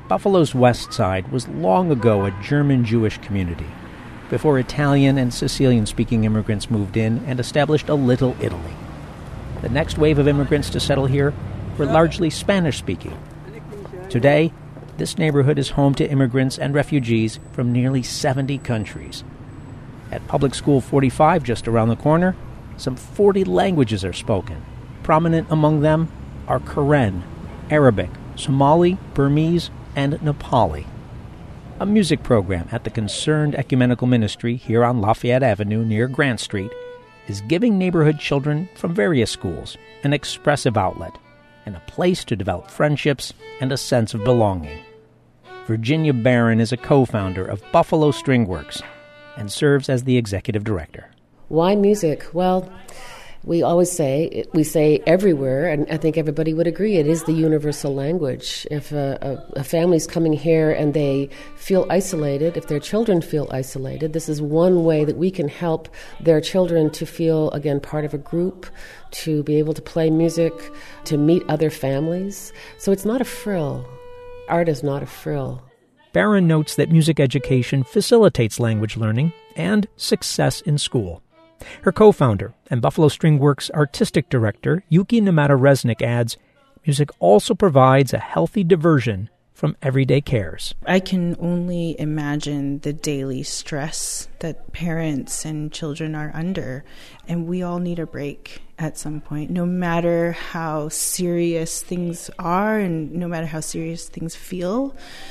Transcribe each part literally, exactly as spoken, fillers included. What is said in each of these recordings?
Buffalo's west side was long ago a German-Jewish community, before Italian and Sicilian-speaking immigrants moved in and established a Little Italy. The next wave of immigrants to settle here were largely Spanish-speaking. Today, this neighborhood is home to immigrants and refugees from nearly seventy countries. At Public School forty-five, just around the corner, some forty languages are spoken. Prominent among them are Karen, Arabic, Somali, Burmese, and Nepali. A music program at the Concerned Ecumenical Ministry here on Lafayette Avenue near Grant Street is giving neighborhood children from various schools an expressive outlet and a place to develop friendships and a sense of belonging. Virginia Barron is a co-founder of Buffalo String Works and serves as the executive director. Why music? Well, we always say, we say everywhere, and I think everybody would agree, it is the universal language. If a, a, a family's coming here and they feel isolated, if their children feel isolated, this is one way that we can help their children to feel, again, part of a group, to be able to play music, to meet other families. So it's not a frill. Art is not a frill. Barron notes that music education facilitates language learning and success in school. Her co-founder and Buffalo String Works artistic director, Yuki Namata-Resnick, adds, music also provides a healthy diversion from everyday cares. I can only imagine the daily stress that parents and children are under, and we all need a break at some point, no matter how serious things are and no matter how serious things feel.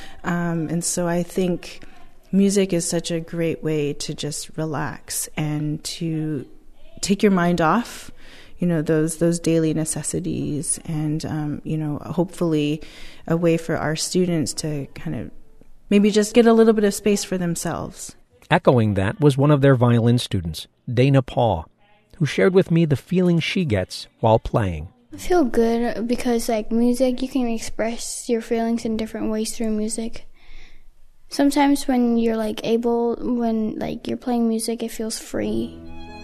Um, and so I think music is such a great way to just relax and to take your mind off, you know, those those daily necessities, and um, you know, hopefully a way for our students to kind of maybe just get a little bit of space for themselves. Echoing that was one of their violin students, Dana Paw, who shared with me the feeling she gets while playing. I feel good because, like, music, you can express your feelings in different ways through music. Sometimes when you're, like, able, when, like, you're playing music, it feels free.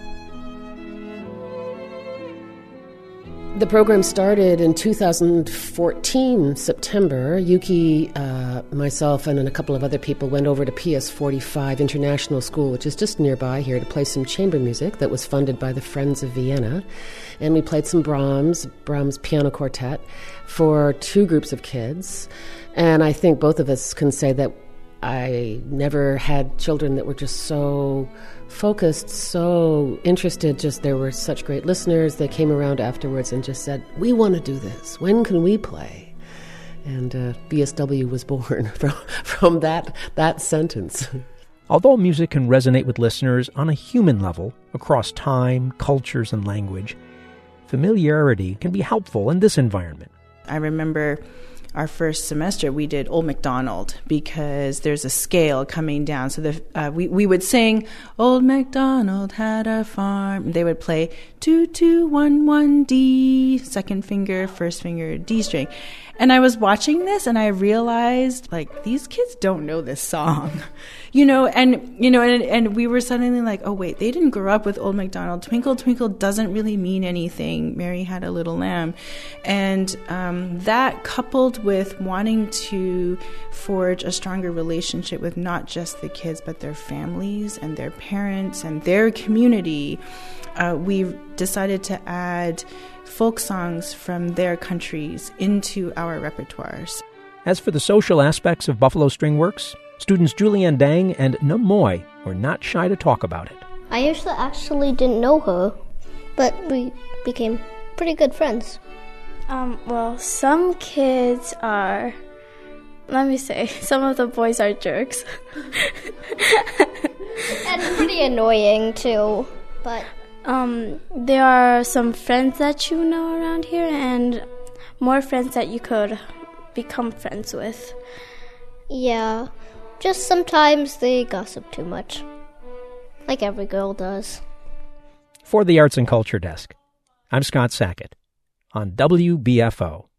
The program started in two thousand fourteen, September. Yuki, uh, myself, and then a couple of other people went over to P S forty-five International School, which is just nearby here, to play some chamber music that was funded by the Friends of Vienna. And we played some Brahms, Brahms Piano Quartet for two groups of kids. And I think both of us can say that I never had children that were just so focused, so interested. Just there were such great listeners. They came around afterwards and just said, we want to do this. When can we play? And uh, B S W was born from, from that, that sentence. Although music can resonate with listeners on a human level, across time, cultures, and language, familiarity can be helpful in this environment. I remember our first semester, we did Old MacDonald because there's a scale coming down. So the, uh, we, we would sing, Old MacDonald had a farm. They would play two, two, one, one, D, second finger, first finger, D string. And I was watching this and I realized, like, these kids don't know this song, you know, and, you know, and, and we were suddenly like, oh, wait, they didn't grow up with Old MacDonald. Twinkle, twinkle doesn't really mean anything. Mary had a little lamb. And um, that coupled with wanting to forge a stronger relationship with not just the kids, but their families and their parents and their community, uh, we decided to add folk songs from their countries into our repertoires. As for the social aspects of Buffalo String Works, students Julianne Dang and Num Moy were not shy to talk about it. I used to actually didn't know her, but we became pretty good friends. Um, well, some kids are, let me say, some of the boys are jerks. And pretty annoying, too, but... Um, there are some friends that you know around here and more friends that you could become friends with. Yeah, just sometimes they gossip too much, like every girl does. For the Arts and Culture Desk, I'm Scott Sackett on W B F O.